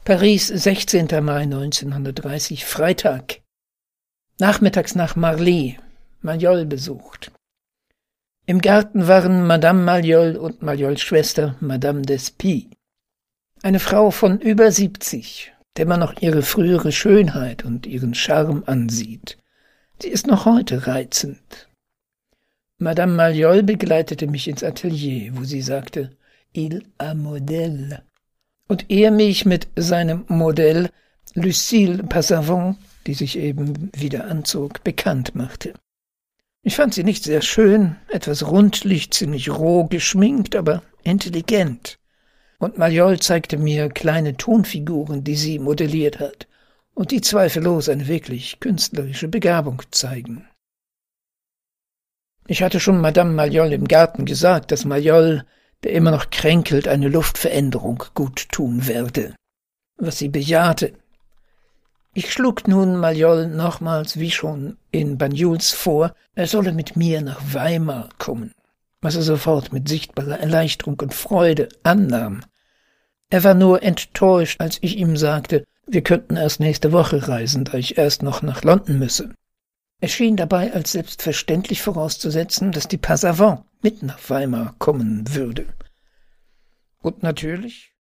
Paris, 16. Mai 1930, Freitag. Nachmittags nach Marly, Mayol besucht. Im Garten waren Madame Mayol und Mayols Schwester Madame d'Espy. Eine Frau von über 70, der man noch ihre frühere Schönheit und ihren Charme ansieht. Sie ist noch heute reizend. Madame Mayol begleitete mich ins Atelier, wo sie sagte, il a modèle. Und er mich mit seinem Modell Lucille Passavant, die sich eben wieder anzog, bekannt machte. Ich fand sie nicht sehr schön, etwas rundlich, ziemlich roh geschminkt, aber intelligent. Und Mayol zeigte mir kleine Tonfiguren, die sie modelliert hat und die zweifellos eine wirklich künstlerische Begabung zeigen. Ich hatte schon Madame Mayol im Garten gesagt, dass Mayol, der immer noch kränkelt, eine Luftveränderung gut tun werde, was sie bejahte. Ich schlug nun Mayol nochmals wie schon in Banyuls vor, er solle mit mir nach Weimar kommen, was er sofort mit sichtbarer Erleichterung und Freude annahm. Er war nur enttäuscht, als ich ihm sagte, wir könnten erst nächste Woche reisen, da ich erst noch nach London müsse. Er schien dabei als selbstverständlich vorauszusetzen, dass die Passavant mit nach Weimar kommen würde. Und natürlich